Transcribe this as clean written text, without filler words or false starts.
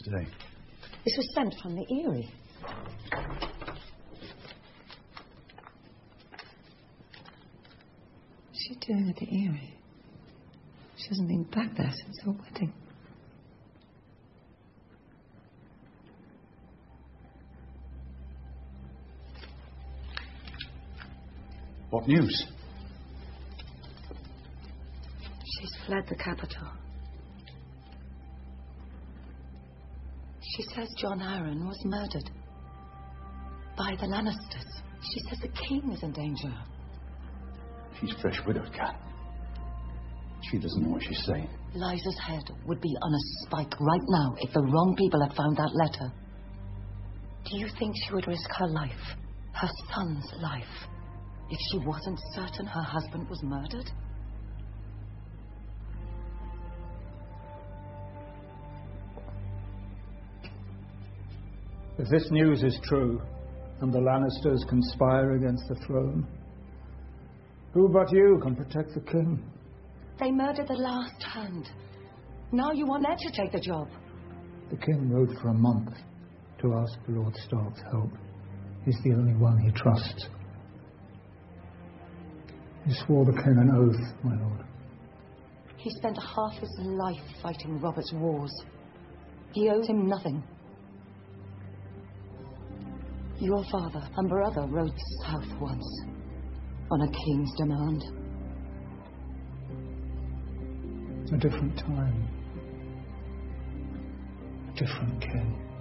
yesterday. This was sent from the Eyrie. What's she doing at the Eyrie? She hasn't been back there since her wedding. What news? She's fled the capital. She says John Arryn was murdered by the Lannisters. She says the king is in danger. She's fresh widowed, Cat. She doesn't know what she's saying. Liza's head would be on a spike right now if the wrong people had found that letter. Do you think she would risk her life, her son's life, if she wasn't certain her husband was murdered? If this news is true, and the Lannisters conspire against the throne, who but you can protect the king? They murdered the last hand. Now you want Ned to take the job. The king rode for a month to ask for Lord Stark's help. He's the only one he trusts. He swore the king an oath, my lord. He spent half his life fighting Robert's wars. He owes him nothing. Your father and brother rode south once, on a king's demand. A different time. A different king.